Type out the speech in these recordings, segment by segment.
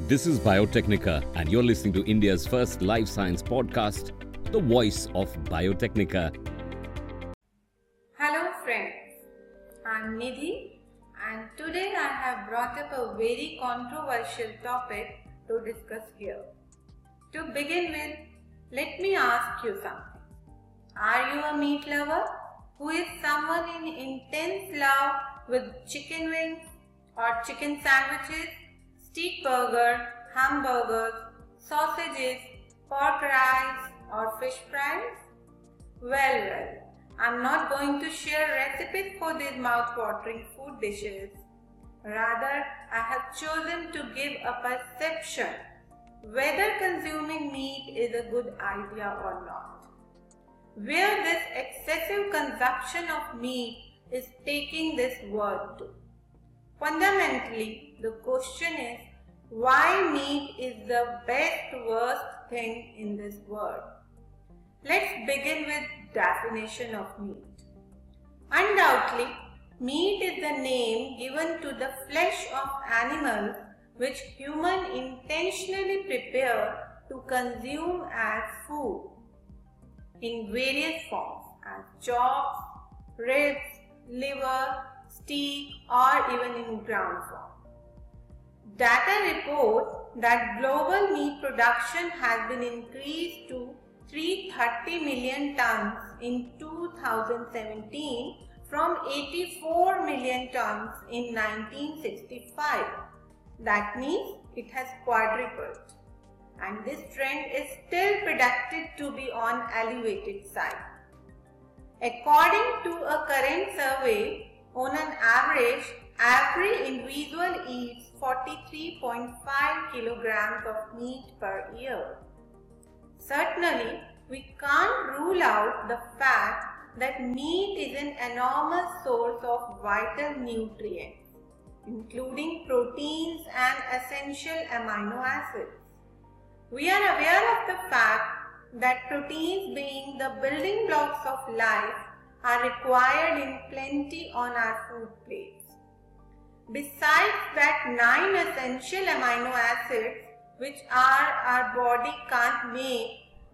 This is Biotechnica, and you're listening to India's first life science podcast, The Voice of Biotechnica. Hello friends, I'm Nidhi, and today I have brought up a very controversial topic to discuss here. To begin with, let me ask you something. Are you a meat lover? Who is someone in intense love with chicken wings or chicken sandwiches, steak burger, hamburgers, sausages, pork rinds or fish fries? Well, I'm not going to share recipes for these mouth-watering food dishes. Rather, I have chosen to give a perception whether consuming meat is a good idea or not. Where this excessive consumption of meat is taking this world to. Fundamentally, the question is why meat is the best worst thing in this world. Let's begin with definition of meat. Undoubtedly, meat is the name given to the flesh of animals which humans intentionally prepare to consume as food in various forms as chops, ribs, liver, steak or even in ground form. Data report that global meat production has been increased to 330 million tons in 2017 from 84 million tons in 1965. That means it has quadrupled, and this trend is still predicted to be on elevated side. According to a current survey, on an average, every individual eats 43.5 kilograms of meat per year. Certainly, we can't rule out the fact that meat is an enormous source of vital nutrients, including proteins and essential amino acids. We are aware of the fact that proteins, being the building blocks of life, are required in plenty on our food plates. Besides that, 9 essential amino acids which our body can't make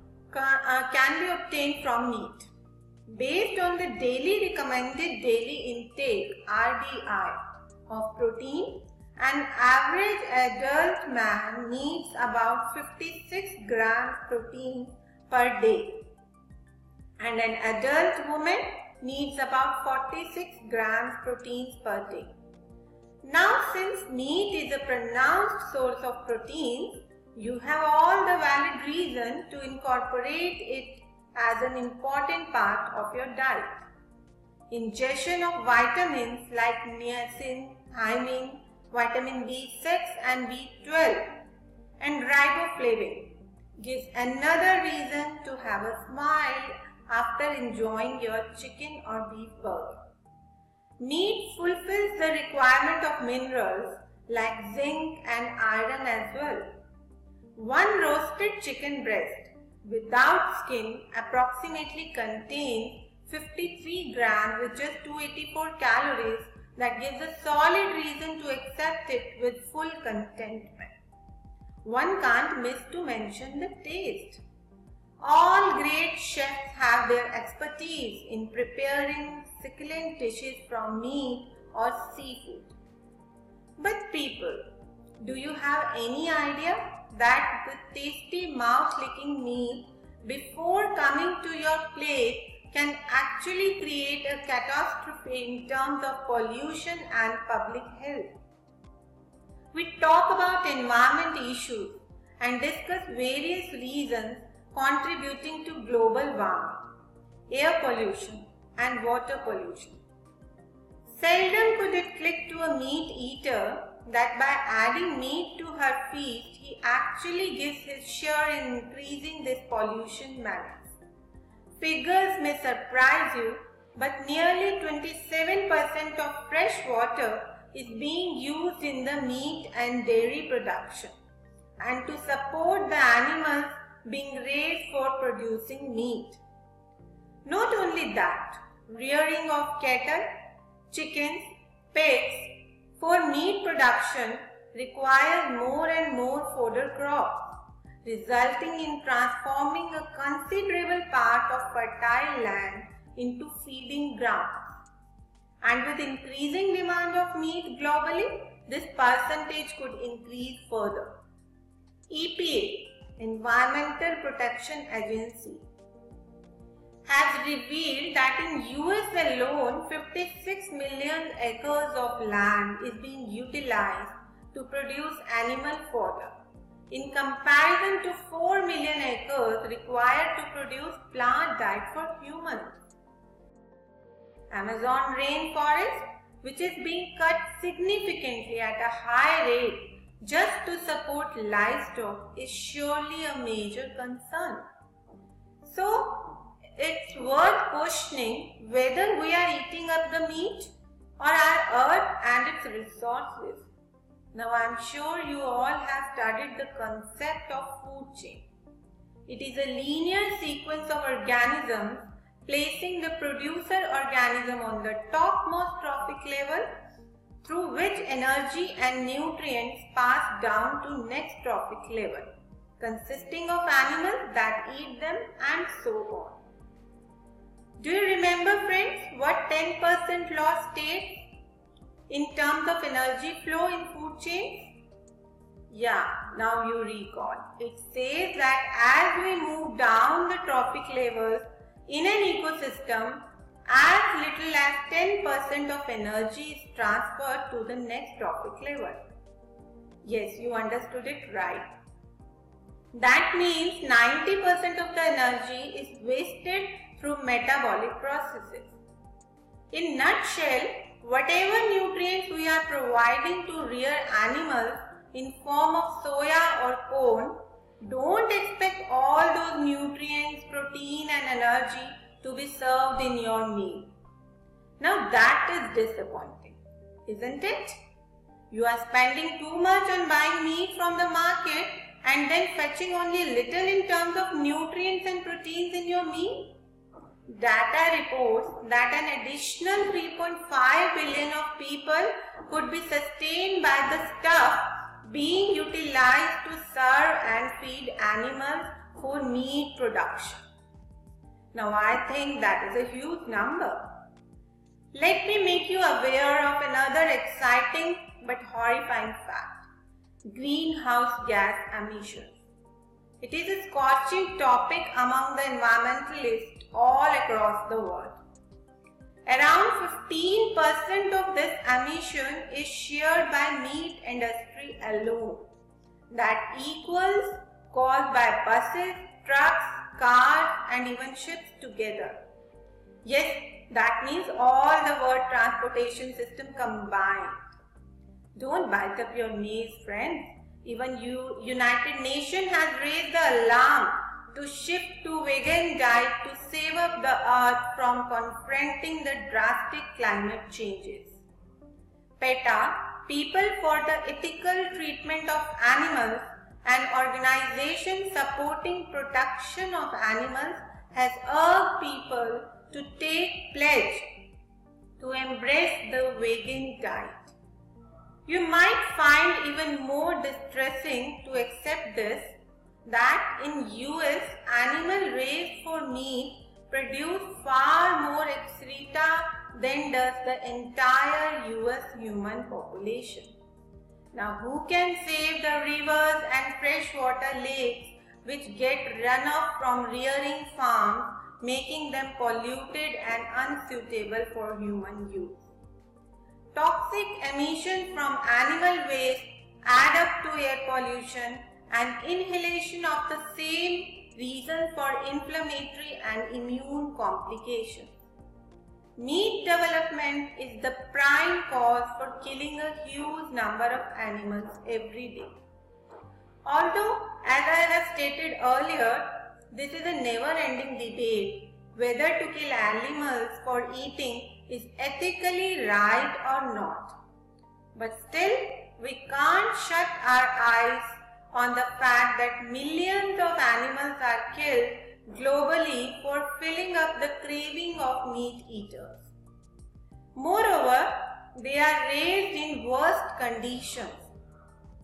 can be obtained from meat. Based on the daily recommended daily intake RDI of protein, an average adult man needs about 56 grams protein per day, and an adult woman needs about 46 grams proteins per day. Now, since meat is a pronounced source of proteins, you have all the valid reason to incorporate it as an important part of your diet. Ingestion of vitamins like niacin, thiamine, vitamin B6 and B12 and riboflavin gives another reason to have a smile after enjoying your chicken or beef burger. Meat fulfills the requirement of minerals like zinc and iron as well. One roasted chicken breast without skin approximately contains 53 grams with just 284 calories. That gives a solid reason to accept it with full contentment. One can't miss to mention the taste. All great chefs have their expertise in preparing succulent dishes from meat or seafood. But people, do you have any idea that the tasty mouth-licking meat before coming to your plate can actually create a catastrophe in terms of pollution and public health? We talk about environment issues and discuss various reasons contributing to global warming, air pollution and water pollution. Seldom could it click to a meat eater that by adding meat to her feast, he actually gives his share in increasing this pollution menace. Figures may surprise you, but nearly 27% of fresh water is being used in the meat and dairy production and to support the animals being raised for producing meat. Not only that, rearing of cattle, chickens, pigs for meat production requires more and more fodder crops, resulting in transforming a considerable part of fertile land into feeding grounds. And with increasing demand of meat globally, this percentage could increase further. EPA, Environmental Protection Agency, has revealed that in US alone, 56 million acres of land is being utilized to produce animal fodder, in comparison to 4 million acres required to produce plant diet for humans. Amazon rainforest, which is being cut significantly at a high rate just to support livestock, is surely a major concern. So, it's worth questioning whether we are eating up the meat or our earth and its resources. Now, I'm sure you all have studied the concept of food chain. It is a linear sequence of organisms placing the producer organism on the topmost trophic level, through which energy and nutrients pass down to next trophic level, consisting of animals that eat them and so on. Do you remember, friends, what 10% law states in terms of energy flow in food chains? Yeah, now you recall. It says that as we move down the trophic levels in an ecosystem, as little as 10% of energy is transferred to the next trophic level. Yes, you understood it right. That means 90% of the energy is wasted through metabolic processes. In nutshell, whatever nutrients we are providing to rear animals in form of soya or corn, don't expect all those nutrients, protein and energy to be served in your meal. Now that is disappointing, isn't it? You are spending too much on buying meat from the market and then fetching only little in terms of nutrients and proteins in your meal. Data reports that an additional 3.5 billion of people could be sustained by the stuff being utilized to serve and feed animals for meat production. Now I think that is a huge number. Let me make you aware of another exciting but horrifying fact: greenhouse gas emissions. It is a scorching topic among the environmentalists all across the world. Around 15% of this emission is shared by meat industry alone. That equals caused by buses, trucks, cars and even ships together. Yes, that means all the world transportation system combined. Don't bite up your knees, friends. Even United Nations has raised the alarm to shift to vegan diet to save up the earth from confronting the drastic climate changes. PETA, People for the Ethical Treatment of Animals, an organization supporting protection of animals, has urged people to take pledge to embrace the vegan diet. You might find even more distressing to accept this, that in US, animal raised for meat produce far more excreta than does the entire US human population. Now who can save the rivers and freshwater lakes which get runoff from rearing farms, making them polluted and unsuitable for human use? Toxic emissions from animal waste add up to air pollution and inhalation of the same reason for inflammatory and immune complications. Meat development is the prime cause for killing a huge number of animals every day. Although, as I have stated earlier, this is a never-ending debate whether to kill animals for eating is ethically right or not. But still, we can't shut our eyes on the fact that millions of animals are killed globally for filling up the craving of meat eaters. Moreover, they are raised in worst conditions.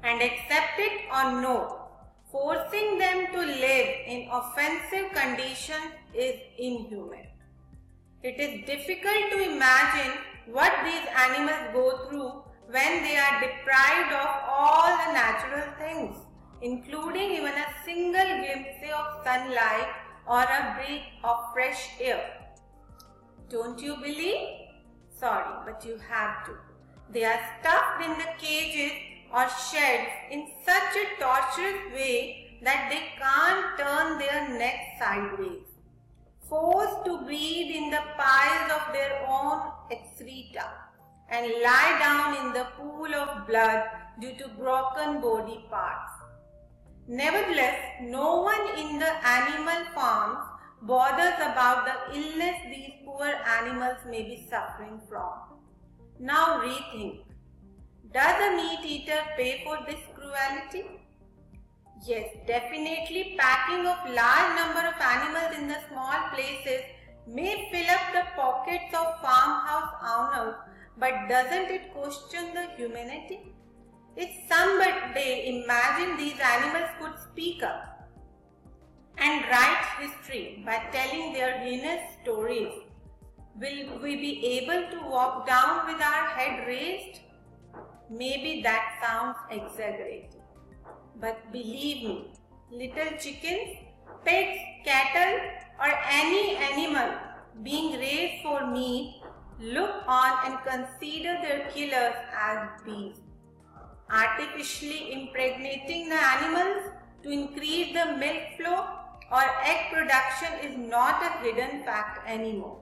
and accept it or no. Forcing them to live in offensive conditions is inhuman. It is difficult to imagine what these animals go through when they are deprived of all the natural things, including even a single glimpse of sunlight or a breath of fresh air. Don't you believe? Sorry, but you have to. They are stuffed in the cages or sheds in such a torturous way that they can't turn their necks sideways, forced to breathe in the piles of their own excreta and lie down in the pool of blood due to broken body parts. Nevertheless, no one in the animal farms bothers about the illness these poor animals may be suffering from. Now rethink. Does a meat eater pay for this cruelty? Yes, definitely packing of large number of animals in the small places may fill up the pockets of farmhouse owners, but doesn't it question the humanity? If someday imagine these animals could speak up and write history by telling their heinous stories, will we be able to walk down with our head raised? Maybe that sounds exaggerated. But believe me, little chickens, pigs, cattle or any animal being raised for meat look on and consider their killers as beasts. Artificially impregnating the animals to increase the milk flow or egg production is not a hidden fact anymore.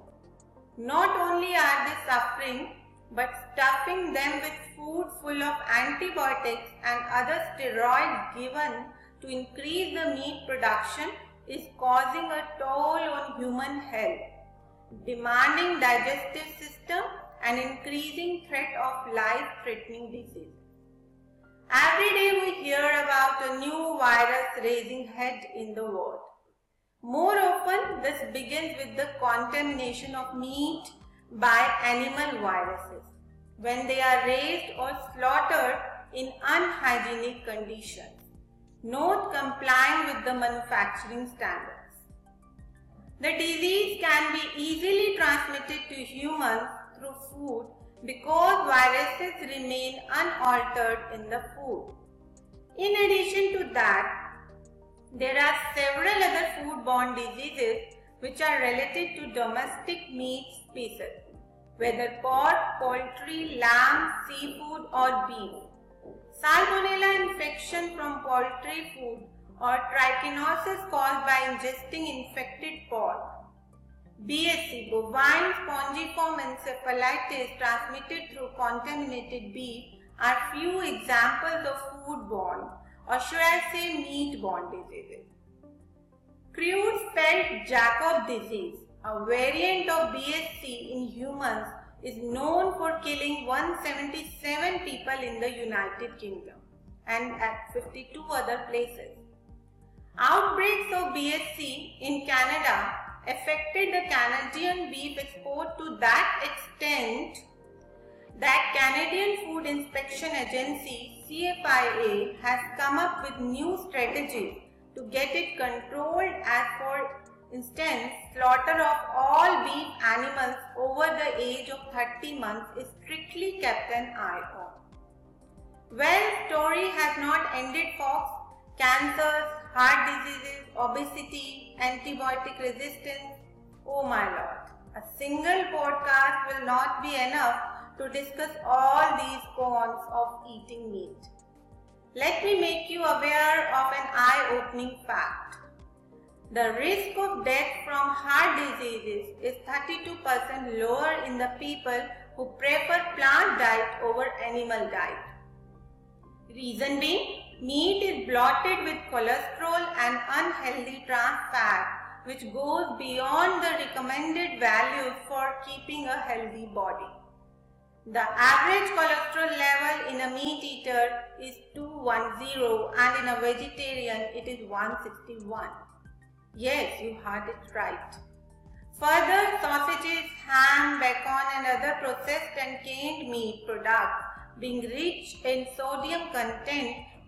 Not only are they suffering, but stuffing them with food full of antibiotics and other steroids given to increase the meat production is causing a toll on human health, demanding digestive system and increasing threat of life-threatening diseases. Every day we hear about a new virus raising head in the world. More often, this begins with the contamination of meat by animal viruses when they are raised or slaughtered in unhygienic conditions, not complying with the manufacturing standards. The disease can be easily transmitted to humans through food because viruses remain unaltered in the food. In addition to that, there are several other foodborne diseases which are related to domestic meat species, whether pork, poultry, lamb, seafood or beef. Salmonella infection from poultry food or trichinosis caused by ingesting infected pork. BSE, bovine spongiform encephalitis transmitted through contaminated beef are few examples of foodborne, or should I say meat-borne diseases. Creutzfeldt-Jakob disease, a variant of BSE in humans, is known for killing 177 people in the United Kingdom and at 52 other places. Outbreaks of BSE in Canada affected the Canadian beef export to that extent that Canadian Food Inspection Agency CFIA has come up with new strategies to get it controlled, as for instance, slaughter of all beef animals over the age of 30 months is strictly kept an eye on. Well, story has not ended, folks. Cancers, heart diseases, obesity, antibiotic resistance. Oh my lord, a single podcast will not be enough to discuss all these cons of eating meat. Let me make you aware of an eye-opening fact. The risk of death from heart diseases is 32% lower in the people who prefer plant diet over animal diet. Reason being, meat is bloated with cholesterol and unhealthy trans fat, which goes beyond the recommended values for keeping a healthy body. The average cholesterol level in a meat eater is 210 and in a vegetarian it is 161. Yes, you heard it right. Further, sausages, ham, bacon and other processed and canned meat products being rich in sodium content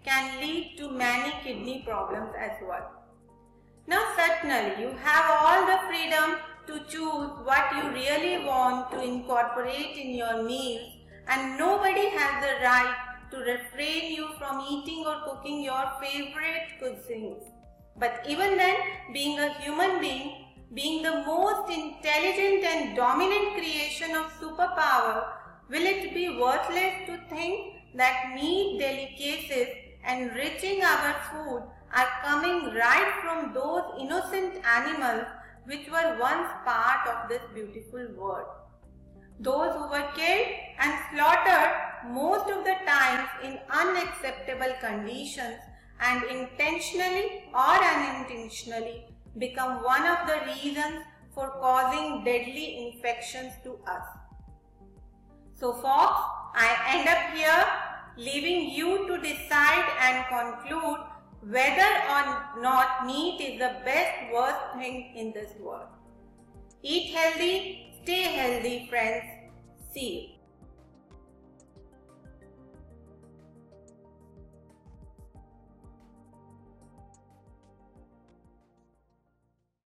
can lead to many kidney problems as well. Now certainly you have all the freedom to choose what you really want to incorporate in your meals, and nobody has the right to refrain you from eating or cooking your favorite cuisines. But even then, being a human being, being the most intelligent and dominant creation of superpower, will it be worthless to think that meat delicacies enriching our food are coming right from those innocent animals which were once part of this beautiful world? Those who were killed and slaughtered most of the times in unacceptable conditions and intentionally or unintentionally become one of the reasons for causing deadly infections to us. So folks, I end up here leaving you to decide and conclude whether or not meat is the best worst thing in this world. Eat healthy, stay healthy friends. See you.